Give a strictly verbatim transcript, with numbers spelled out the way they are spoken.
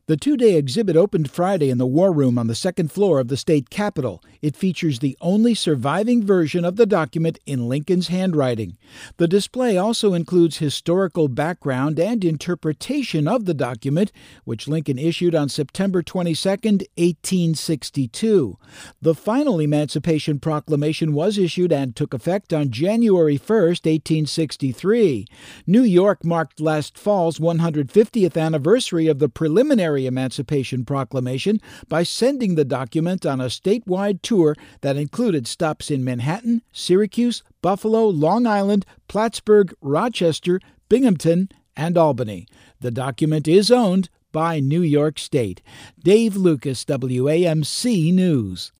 The two-day exhibit opened Friday in the War Room on the second floor of the state capitol. It features the only surviving version of the document in Lincoln's handwriting. The display also includes historical background and interpretation of the document, which Lincoln issued on September twenty-second, eighteen sixty-two. The final Emancipation Proclamation was issued and took effect on January first, eighteen sixty-three. New York marked last fall's one hundred fiftieth anniversary of the preliminary Emancipation Proclamation by sending the document on a statewide tour that included stops in Manhattan, Syracuse, Buffalo, Long Island, Plattsburgh, Rochester, Binghamton, and Albany. The document is owned by New York State. Dave Lucas, W A M C News.